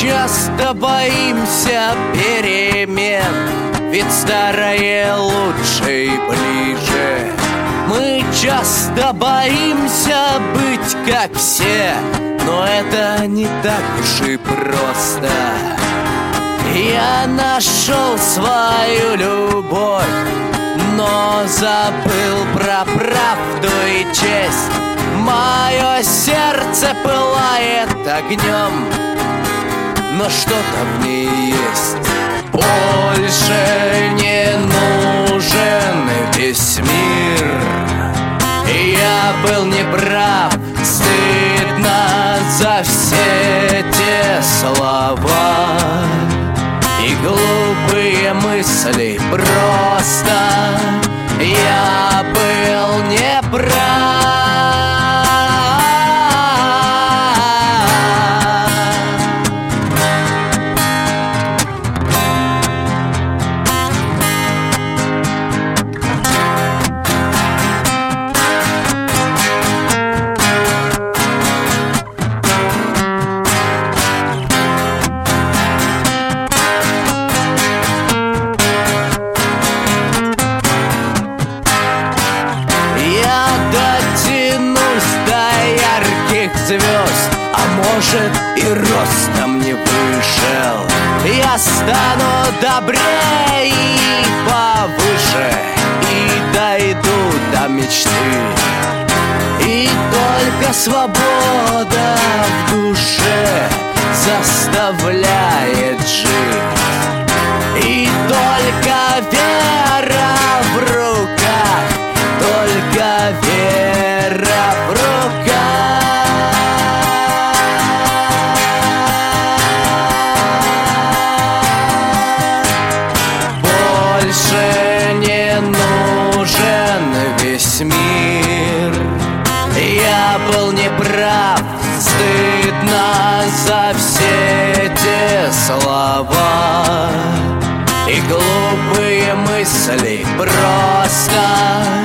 часто боимся перемен, ведь старое лучше и ближе. Мы часто боимся быть как все, но это не так уж и просто. Я нашел свою любовь, но забыл про правду и честь. Мое сердце пылает огнем, но что-то в ней есть. Больше не нужен весь мир. Я был неправ, стыдно за все те слова и глупые мысли. Просто я был неправ. Звезд, а может и ростом не вышел. Я стану добрее и повыше, и дойду до мечты. И только свобода в душе заставляет жить. И только вера в руках, только вера в руках. Больше не нужен весь мир. Я был неправ, стыдно за все те слова и глупые мысли. Просто